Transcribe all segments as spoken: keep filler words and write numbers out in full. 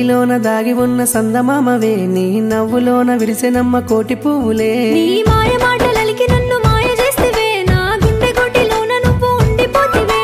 నింగిలోన దాగి ఉన్న సందమామవే నీ నవ్వులోన విరిసెనమ్మ కోటి పువ్వులే నీ మాయ మాటలలికి నన్ను మాయ చేస్తివే నా గుండె కోటిలోన నువ్వు ఉండిపోతివే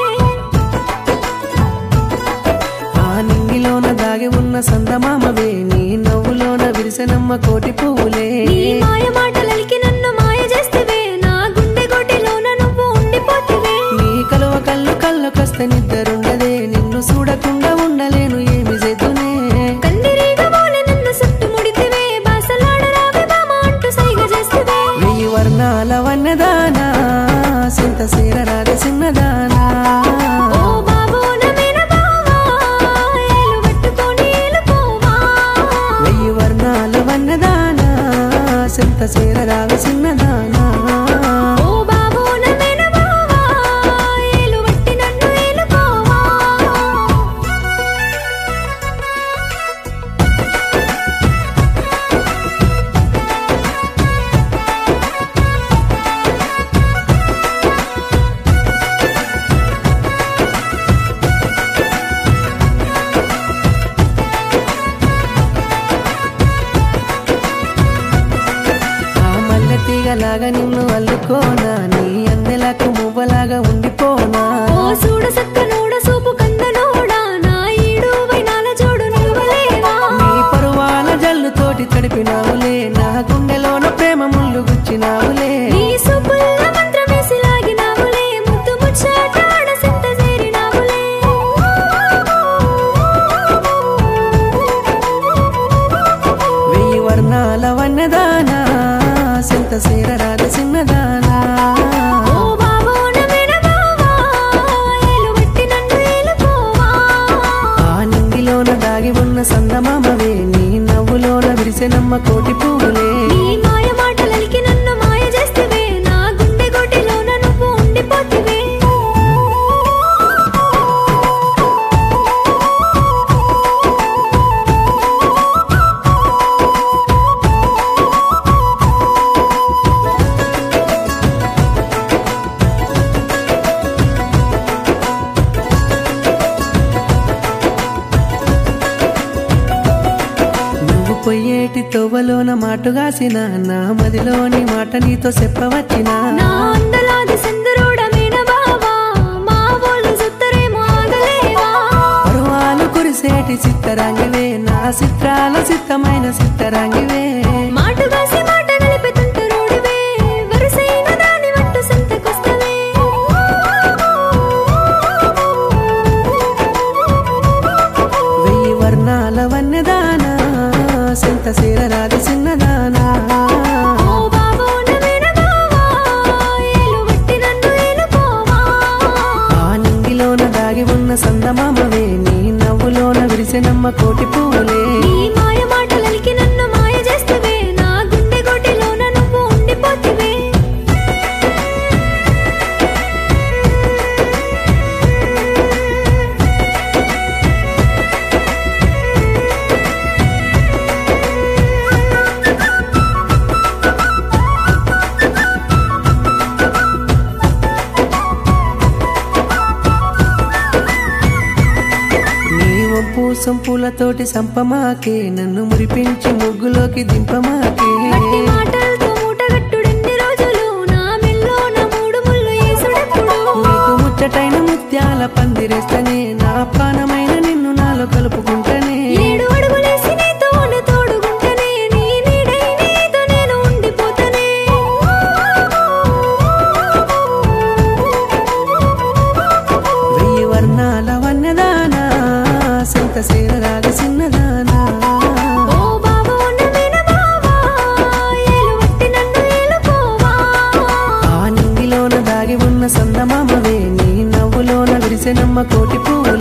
ఆ నింగిలోన దాగి ఉన్న సందమామవే నీ నవ్వులోన విరిసెనమ్మ కోటి పువ్వులే నీ మాయ మాటలలికి నన్ను మాయ చేస్తివే నా గుండె కోటిలోన నువ్వు ఉండిపోతివే నీ కలువ కళ్ళు కళ్ళకొస్తే నిద్రుండదే నిన్ను చూడకుండా ఉండలేను ఏమి చేతునే కందిరీగ మూల నన్ను చుట్టుముడితివే బాసలాడరావే బామ అంటూ సైగ చేస్తివే వెయ్యి వర్ణాల వన్నదానా సింత సీరరాది చిన్నదానా ఓ బాబో నమేన బావా ఏలు పట్టుకొని ఏలుకోవా వెయ్యి వర్ణాల వన్నదానా సింత సీరరాది చిన్నదానా ఓ బాబో నమేన బావా ఏలు పట్టి నన్ను ఏలుకోవా ఆ మల్లె తీగలాగా నిన్ను అల్లుకోనా నీ అందెలకు మువ్వలాగా ఉండిపోనా ఓ సూడ సక్క నోడ సూపు కందనోడా నా ఈడు వైనాల జోడు నిలువలేవా నీ పరువాల జల్లుతోటి తడిపినావులే నా గుండెలోన ప్రేమ ముళ్ళు గుచ్చినావులే నీ సూపుల్ల మంత్రమేసి లాగినావులే ముద్దు ముచ్చాట ఆడసింత చేరినావులే వెయ్యి వర్ణాల వన్నదానా సింత సీరరాది చిన్నదానా ఓ బాబో నమేన బావా ఏలు పట్టి నన్ను ఏలుకోవా ఆ నింగిలోన దాగి ఉన్న సందమామవే నీ నవ్వులోన విరిసెనమ్మ కోటి పువ్వులే నీ మాయ మాటలలికి నన్ను మాయ చేస్తివే నా గుండె కోటిలోన నువ్వు ఉండిపోతివే నువ్వు పొయ్యేటి తోవలోన మాటుగాసిన నా మదిలోని మాట నీతో చెప్పవచ్చినా నా అందలాది సందరోడమేన బావా మా వాళ్ళు సుత్తరేమో ఆగలేవా పరువాలు కురిసేటి చిత్తరాంగివే నా చిత్రాల చిత్తమైన చిత్తరాంగివే మాటుగాసి మాట నలిపెతుంటే రోడివే వరుసైన దాని వట్టు సంతకొస్తవే వెయ్యి వర్ణాల వన్నెదానా సింత సీరరాది చిన్నదానా ఓ బాబో నమేన బావా ఏలు పట్టి నన్ను ఏలుకోవా ఆ నింగిలోన దాగి ఉన్న సందమామవే నీ నవ్వులోన విరిసెనమ్మ కోటి పువ్వులే నీ మాయ మాటలలికి నన్ను మాయ చేస్తివే నా గుండె కోటిలోన నువ్వు ఉండిపోతివే నీ వంపు సంపులతోటి సంపమాకే నన్ను మురిపించి ముగ్గులోకి దింపమాకే మట్టి మాటలతో మూటగట్టుడెన్ని రోజులు నా మెల్లోన మూడు ముళ్ళు ఏసుడెప్పుడు నీకు ముచ్చటైన ముత్యాల పందిరేస్తనే నా పానమైన నిన్ను నాలో కలుపుకుంటనే ఏడు అడుగులేసి నీతో తోడుగుంటనే నీ నీడై నీతో నేను ఉండిపోతనే వెయ్యి వర్ణాల వన్నెదానా సింత సీరరాది చిన్నదానా ఓ బాబో నమేన బావా ఏలు పట్టి నన్ను ఏలుకోవా ఆ నింగిలోన దాగి ఉన్న సందమామవే నీ నవ్వులోన విరిసెనమ్మ కోటి పువ్వు